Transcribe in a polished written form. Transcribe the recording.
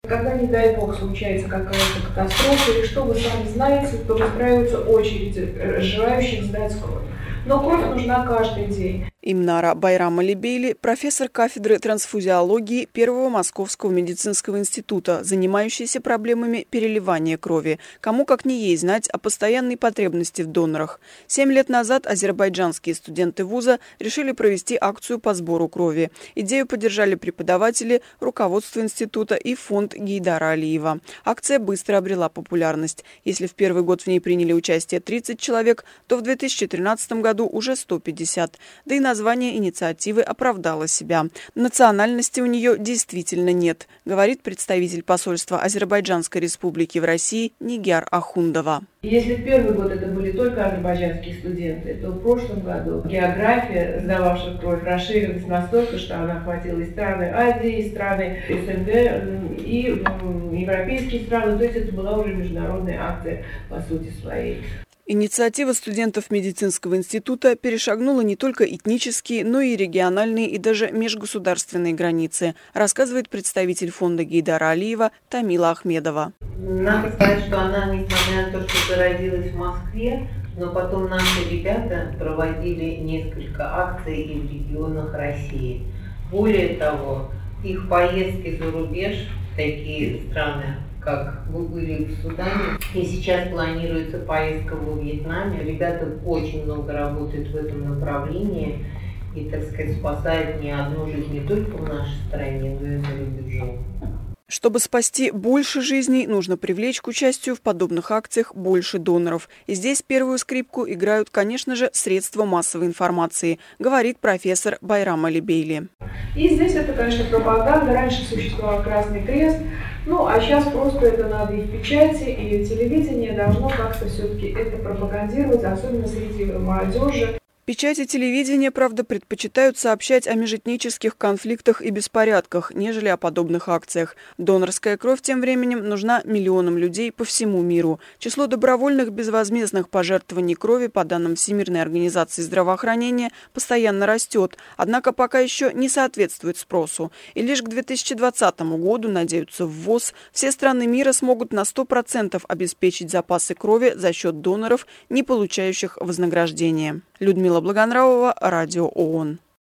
Когда, не дай бог, случается какая-то катастрофа, или что вы сами знаете, то выстраиваются очереди желающих сдать кровь. Но кровь нужна каждый день. Имнара Байрам-Алибейли – профессор кафедры трансфузиологии Первого Московского медицинского института, занимающийся проблемами переливания крови. Кому как не ей знать о постоянной потребности в донорах. 7 лет назад азербайджанские студенты вуза решили провести акцию по сбору крови. Идею поддержали преподаватели, руководство института и фонд Гейдара Алиева. Акция быстро обрела популярность. Если в первый год в ней приняли участие 30 человек, то в 2013 году уже 150. Да и название инициативы оправдало себя. Национальности у нее действительно нет, говорит представитель посольства Азербайджанской республики в России Нигяр Ахундова. Если в первый год это были только азербайджанские студенты, то в прошлом году география сдававших кровь расширилась настолько, что она охватила и страны Азии, и страны СНГ, и европейские страны. То есть это была уже международная акция по сути своей. Инициатива студентов медицинского института перешагнула не только этнические, но и региональные и даже межгосударственные границы, рассказывает представитель фонда Гейдара Алиева Тамила Ахмедова. Надо сказать, что она, несмотря на то, что зародилась в Москве, но потом наши ребята проводили несколько акций и в регионах России. Более того, их поездки за рубеж, такие страны, как вы были в Судане, и сейчас планируется поездка во Вьетнаме. Ребята очень много работают в этом направлении и, так сказать, спасают не одну жизнь не только в нашей стране, но и за рубежом. Чтобы спасти больше жизней, нужно привлечь к участию в подобных акциях больше доноров. И здесь первую скрипку играют, конечно же, средства массовой информации, говорит профессор Байрам Алибейли. И здесь это, конечно, пропаганда. Раньше существовал Красный Крест, а сейчас просто это надо и в печати, и телевидение должно как-то все-таки это пропагандировать, особенно среди молодежи. Печать и телевидение, правда, предпочитают сообщать о межэтнических конфликтах и беспорядках, нежели о подобных акциях. Донорская кровь тем временем нужна миллионам людей по всему миру. Число добровольных безвозмездных пожертвований крови, по данным Всемирной организации здравоохранения, постоянно растет, однако пока еще не соответствует спросу. И лишь к 2020 году, надеются в ВОЗ, все страны мира смогут на 100% обеспечить запасы крови за счет доноров, не получающих вознаграждения. Людмила Благонравова, Радио ООН.